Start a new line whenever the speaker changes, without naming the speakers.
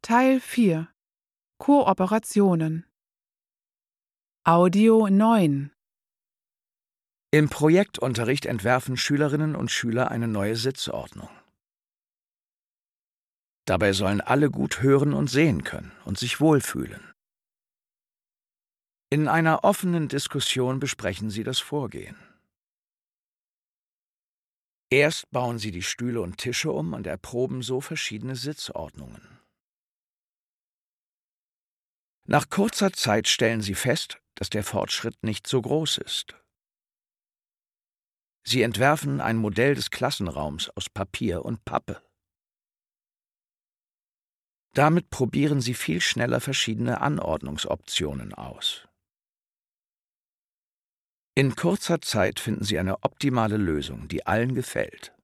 Teil 4 Kooperationen Audio 9
Im Projektunterricht entwerfen Schülerinnen und Schüler eine neue Sitzordnung. Dabei sollen alle gut hören und sehen können und sich wohlfühlen. In einer offenen Diskussion besprechen sie das Vorgehen. Erst bauen sie die Stühle und Tische um und erproben so verschiedene Sitzordnungen. Nach kurzer Zeit stellen sie fest, dass der Fortschritt nicht so groß ist. Sie entwerfen ein Modell des Klassenraums aus Papier und Pappe. Damit probieren sie viel schneller verschiedene Anordnungsoptionen aus. In kurzer Zeit finden sie eine optimale Lösung, die allen gefällt.